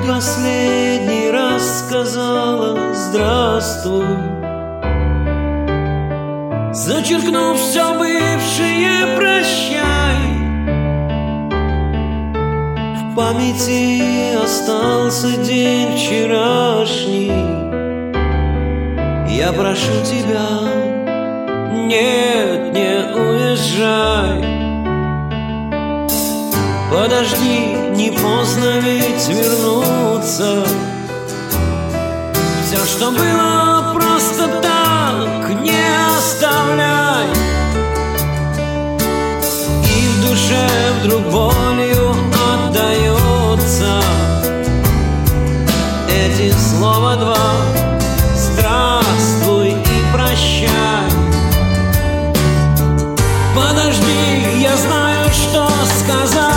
последний раз сказала здравствуй, зачеркнув все бывшее прощай. В памяти остался день вчерашний. Я прошу тебя, нет, не уезжай. Подожди, не поздно ведь вернуться. Все, что было, просто так не оставляй. И в душе вдруг болью отдается эти слова два: здравствуй и прощай. Подожди, я знаю, что сказать.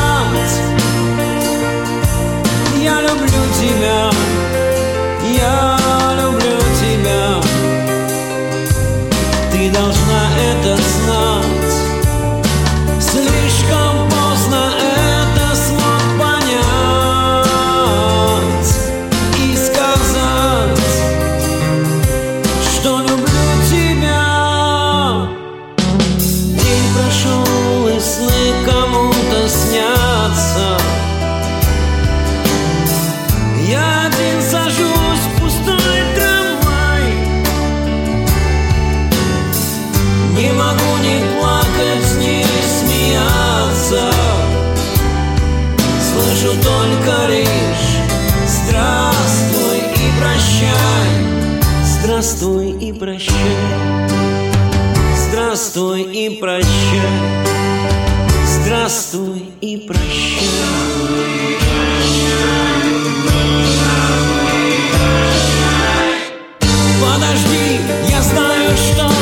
Я люблю тебя, я люблю тебя. Ты должна это знать. Слишком поздно это смог понять и сказать, что люблю тебя. День прошел, и сны кому-то снятся. Я один сажусь в пустой трамвай. Не могу ни плакать, ни смеяться. Слышу только лишь здравствуй и прощай. Здравствуй и прощай. Здравствуй и прощай. Здравствуй и прощай. Подожди, я знаю, что